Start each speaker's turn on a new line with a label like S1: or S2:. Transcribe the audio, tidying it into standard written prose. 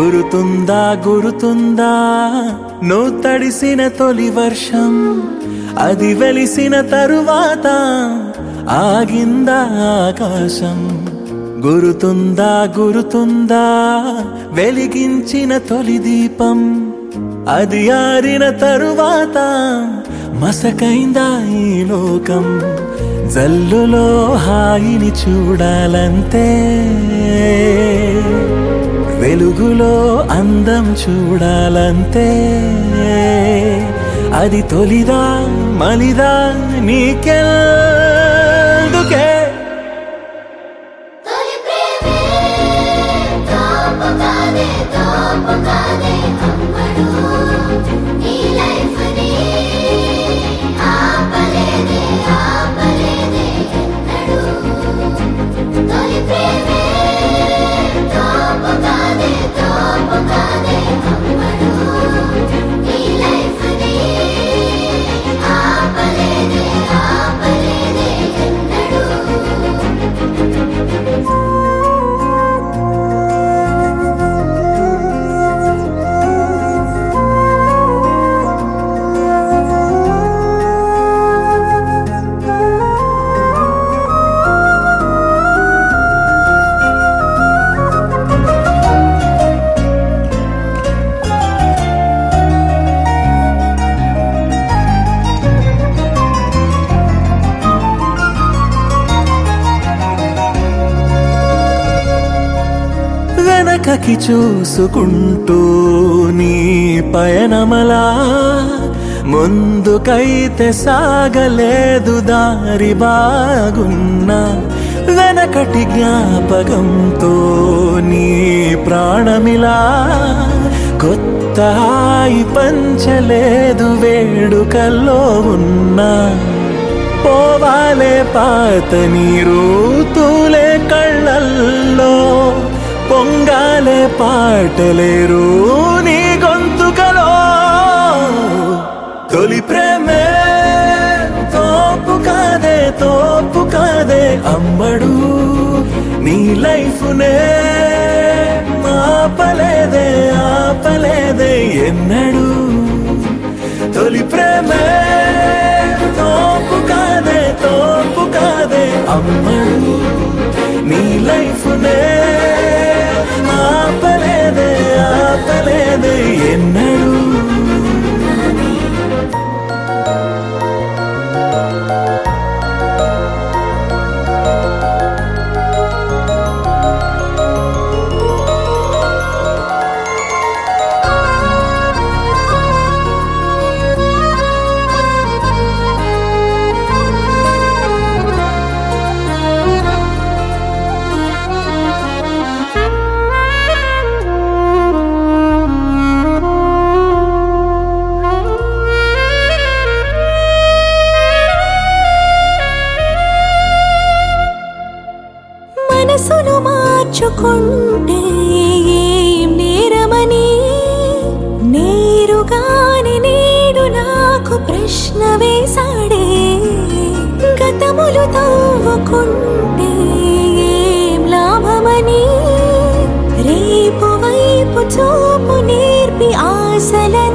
S1: గురుతుందా గురుతుందా నువ్వు తడిసిన తొలి వర్షం అది వెలిసిన తరువాత ఆగిందా ఆకాశం గురుతుందా గురుతుందా వెలిగించిన తొలి దీపం అది ఆరిన తరువాత మసకైందా ఈ లోకం జల్లులో హాయిని చూడాలంతే వెలుగులో అందం చూడాలంతే అది తొలిదా మలిదా నీకెందుకే వెనకకి చూసుకుంటూ నీ పయనమలా ముందుకైతే సాగలేదు దారి బాగున్నా వెనకటి జ్ఞాపకంతో నీ ప్రాణమిలా కొత్త హాయి పంచలేదు వేడుకల్లో ఉన్నా పోవాలే పాత నీరు తూలే కళ్ళల్లో పొంగాలే పాటలేరు నీ గొంతుకలో తొలి ప్రేమే తోపు కాదే అమ్మడు నీ లైఫ్నే ఆపలేదే ఎన్నడు తొలి ప్రేమే తోపు కాదే అమ్మడు నీ లైఫ్నే ఆపలేదే ఎన్నడు
S2: మనసును మార్చుకుంటే ఏం నేరమని నేరుగానే నేడు నాకు ప్రశ్న వేశాడే గతములు తవ్వుకుంటే ఏం లాభమని రేపు వైపు చూపు నేర్పి ఆశల